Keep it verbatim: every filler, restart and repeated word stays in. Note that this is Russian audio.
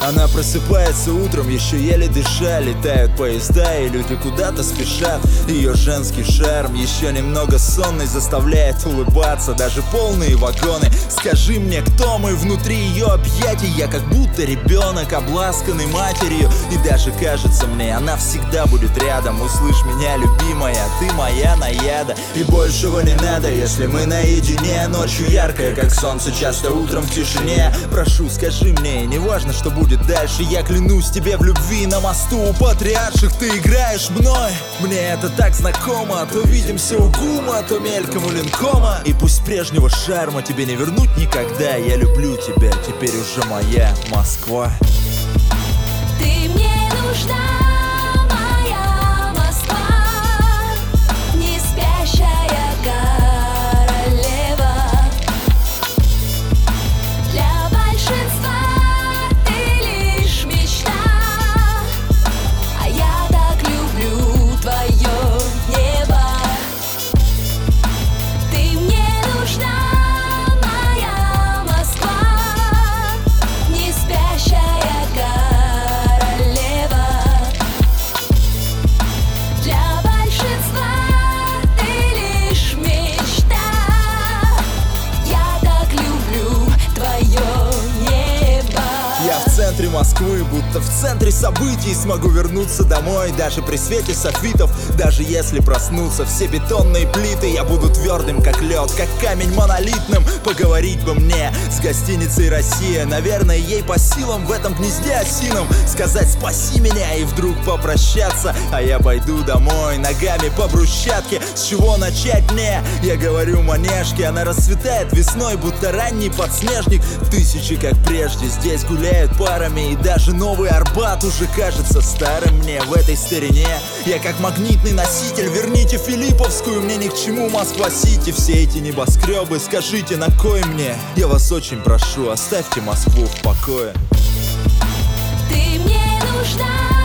Она просыпается утром, еще еле дыша. Летают поезда, и люди куда-то спешат. Ее женский шарм, еще немного сонный, заставляет улыбаться даже полные вагоны. Скажи мне, кто мы внутри ее объятий? Я как будто ребенок, обласканный матерью. И даже кажется мне, она всегда будет рядом. Услышь меня, любимая, ты моя наяда. И большего не надо, если мы наедине. Ночью яркая, как солнце, часто утром в тишине. Прошу, скажи мне, не важно, что будет дальше. Я клянусь тебе в любви на мосту у патриарших. Ты играешь мной, мне это так знакомо. То видимся у ГУМа, то мельком у Линкома. И пусть прежнего шарма тебе не вернуть никогда. Я люблю тебя, теперь уже моя Москва. Ты мне нужна, моя Москва, не спящая королева. Для большинства ты лишь мечта, а я так люблю твое небо. Ты мне нужна, моя Москва, не спящая королева. Для большинства ты лишь мечта, я так люблю твое небо. Я в центре Москвы, будто в центре событий. Смогу вернуться домой даже при свете софитов. Даже если проснутся все бетонные плиты, я буду твердым, как лед, как камень монолитным. Поговорить бы мне с гостиницей «Россия». Наверное, ей по силам в этом гнезде осином сказать «спаси меня» и вдруг попрощаться. А я пойду домой ногами по брусчатке. С чего начать мне? Я говорю манежке. Она расцветает весной, будто ранний подснежник. Тысячи, как прежде, здесь гуляют парами. И даже новый Арбат уже кажется старым мне в этой старине. Я как магнитный носитель, верните Филипповскую. Мне ни к чему Москва-Сити, все эти небоскребы. Скажите, на кой мне? Я вас очень прошу, оставьте Москву в покое. Ты мне нужна,